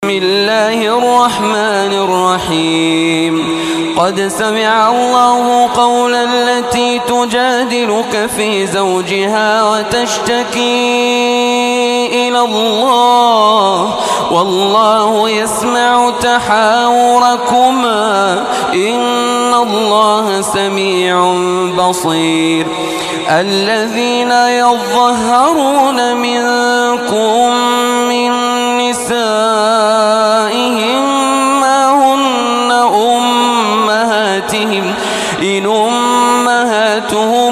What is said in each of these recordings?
الله الرحمن الرحيم قد سمع الله قول التي تجادلك في زوجها وتشتكي إلى الله والله يسمع تحاوركما إن الله سميع بصير الذين يظهرون منكم من نسائهم ما هن أمهاتهم إن أمهاتهم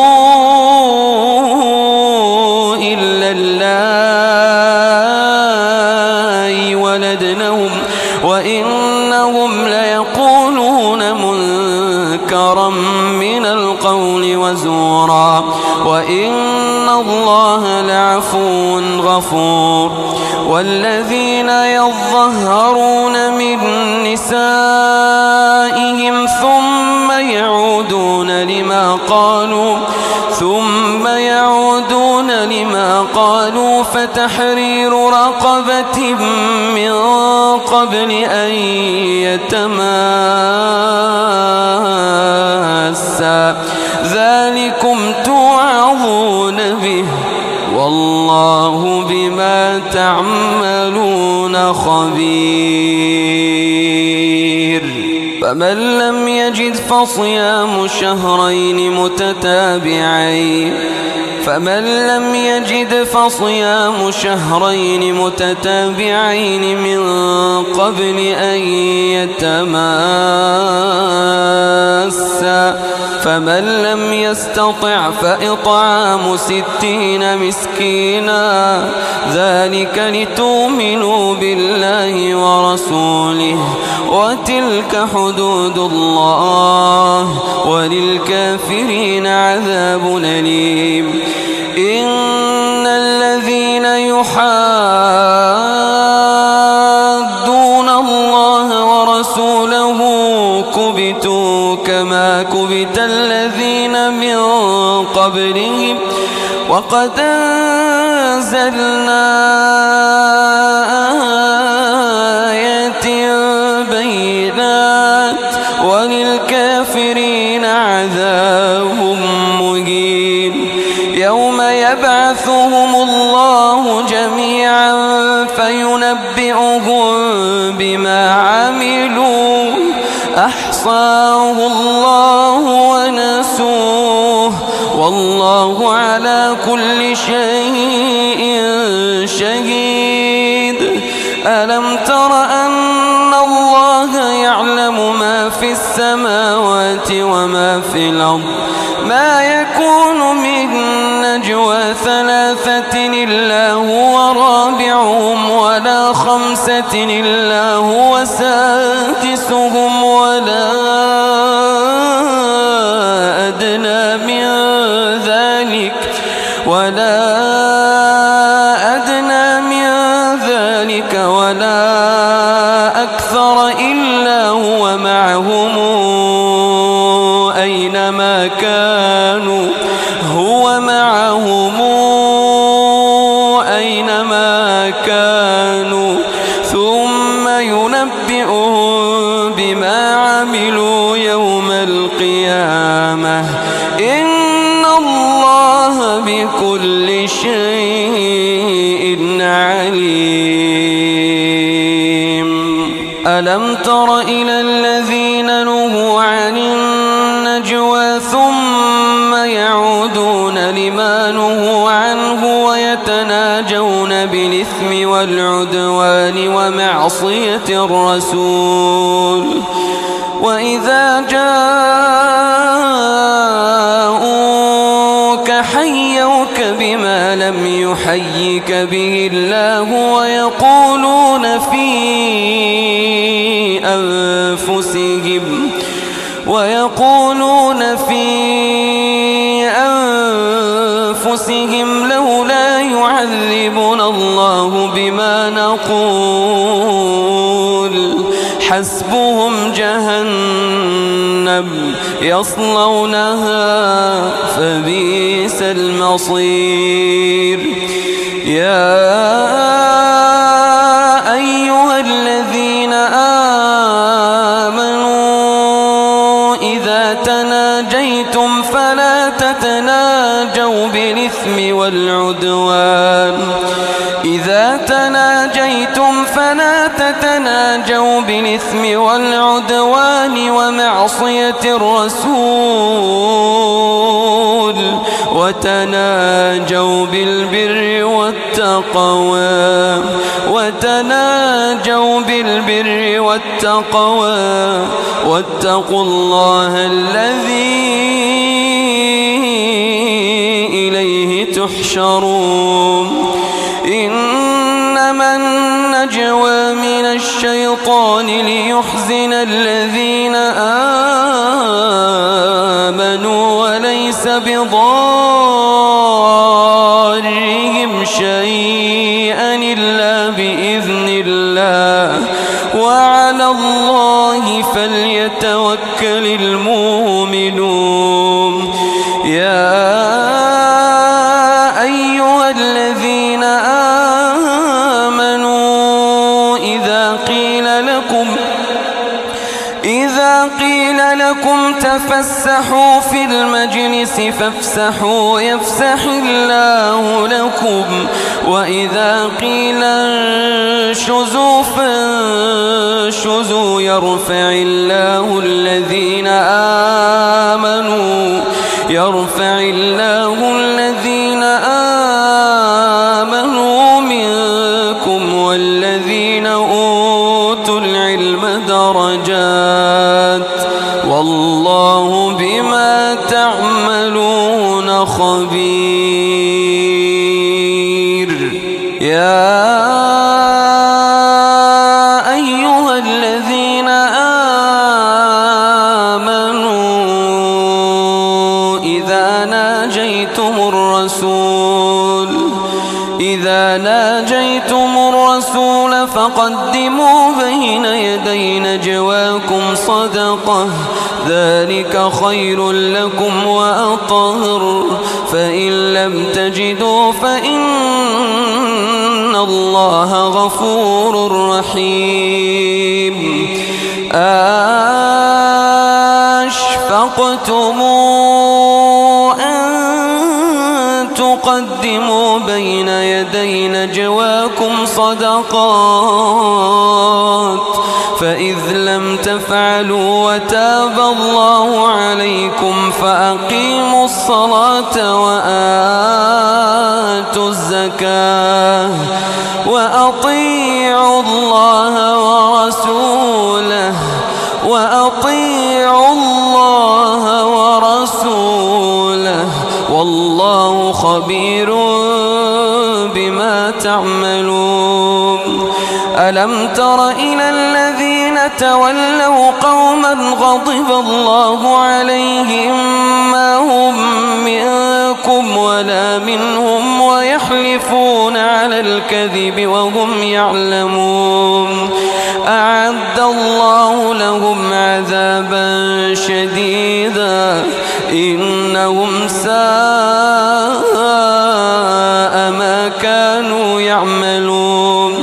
إلا اللائي ولدنهم وإنهم ليقولون منكرا من القول وزورا وإن الله لعفو غفور والذين يظهرون من نسائهم ثم يعودون لما قالوا فتحرير رقبة من قبل أن يتماسا ذلكم توعظون به والله بما تعملون خبير فمن لم يجد فصيام شهرين متتابعين من قبل أن يتماسا فمن لم يستطع فإطعام 60 مسكينا ذلك لتؤمنوا بالله ورسوله وتلك حدود الله وللكافرين عذاب أليم إن الذين يحادون الله ورسوله كبتوا كما كبت الذين من قبلهم وقد أنزلنا آيات بينات وللكافرين عذاب مهين يوم يبعثهم الله جميعا فينبئهم بما عملوا أحصاه الله ونسوه والله على كل شيء شهيد ألم تر أن الله يعلم ما في السماوات وما في الأرض ما يكون من نجوى 3 إلا هو رابعهم ولا 5 إلا هو سادسهم ولا أدنى من ذلك ولا أكثر إلا هو معهم أينما كانوا ثم ينبئهم بما عملوا يوم القيامة إن الله بكل شيء عليم ألم تر إلى الذين نهوا عن النجوى ثم يعودون لما نهوا عنه ويتناجون بالإثم والعدوان ومعصية الرسول وإذا جاءوك حيوك بما لم يحيك به الله ويقولون في أنفسهم لولا يعذبنا الله بما نقول حسبهم جهنم يصلونها فبئس المصير يا أيها الذين آمنوا إذا تناجيتم فلا تتناجوا بالإثم والعدوان ومعصية الرسول وتناجوا بالبر والتقوى واتقوا الله الذي إليه تحشرون إنما النجوى من الشيطان ليحزن الذين آمنوا وليس بضارهم شيئا إلا بإذن الله وعلى الله فليتوكل المؤمنون يا أيها الذين آمنوا إذا قيل لكم تفسحوا في المجلس فافسحوا يفسح الله لكم وإذا قيل انشزوا فانشزوا يرفع الله الذين آمنوا منكم والذين أوتوا العلم درجات والله بما تعملون خبير يا أيها الذين آمنوا إذا ناجيتم الرسول فقدموا بين يدي نجواكم صدقة ذلك خير لكم وأطهر فإن لم تجدوا فإن الله غفور رحيم أشفقتم أن تقدموا بين يدي نجواكم صدقات فإذ لم تفعلوا وتاب الله عليكم فأقيموا الصلاة وآتوا الزكاة وأطيعوا الله ورسوله والله خبير بما تعملون ألم تر إلى الذين تولوا قوما غضب الله عليهم ما هم منكم ولا منهم ويحلفون على الكذب وهم يعلمون أعد الله لهم عذابا شديدا إنهم ساء ما كانوا يعملون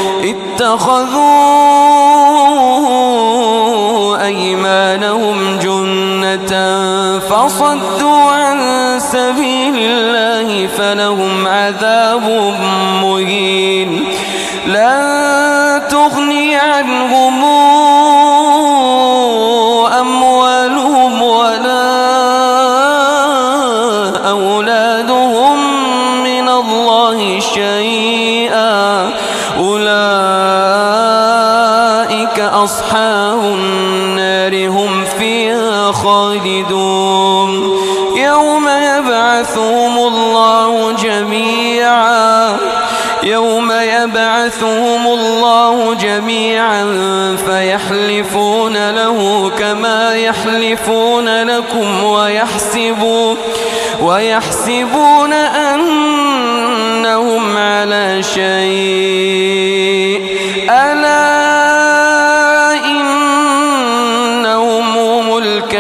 اتخذوا أيمانهم جنة فصدوا عن سبيل الله فلهم عذاب مهين لن تغني عنهم أموالهم ولا أولادهم من الله شيئا أولئك أصحاب النار هم فيها خالدون يوم يبعثهم الله جميعا فيحلفون له كما يحلفون لكم ويحسبون أنهم على شيء ألا إنهم هم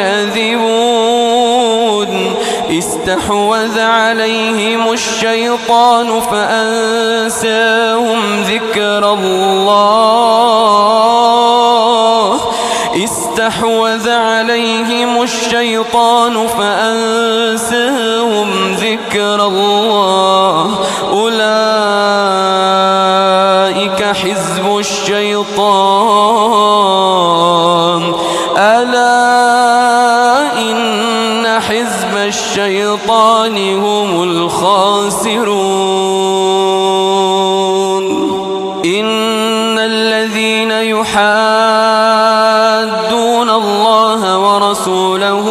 الكاذبون استحوذ عليهم الشيطان فأنساهم ذكر الله استحوذ عليهم الشيطان فأنساهم ذكر الله أولئك حزب الشيطان ألا إن حزب الشيطان هم الخاسرون إن الذين يحادون الله ورسوله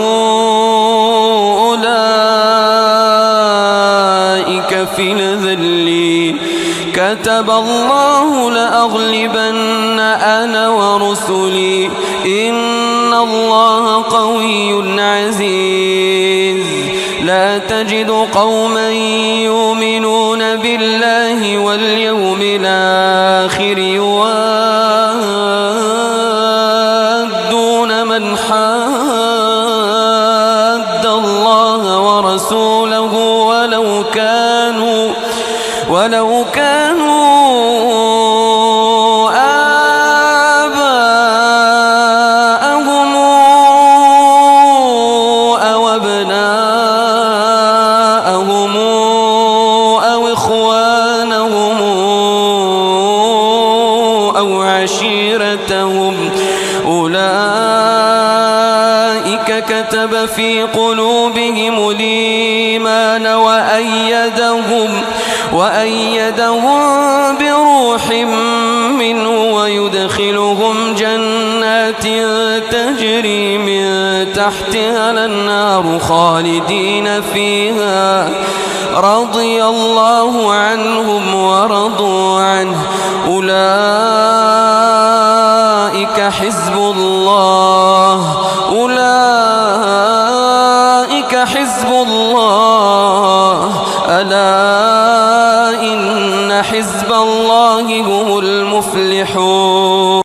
أولئك في الذلين كتب الله لأغلبن أنا ورسلي إن الله قوي عزيز لا تجد قوما يؤمنون بالله واليوم الآخر يوادون من حاد الله ورسوله ولو كانوا آباءهم أو أبناءهم أو إخوانهم أو عشيرتهم أولئك كتب في قلوبهم الإيمان وأيدهم بروح منه ويدخلهم جنات تجري من تحتها الأنهار خالدين فيها رضي الله عنهم ورضوا عنه أولئك حزب الله ألا إن حزب الله هم المفلحون.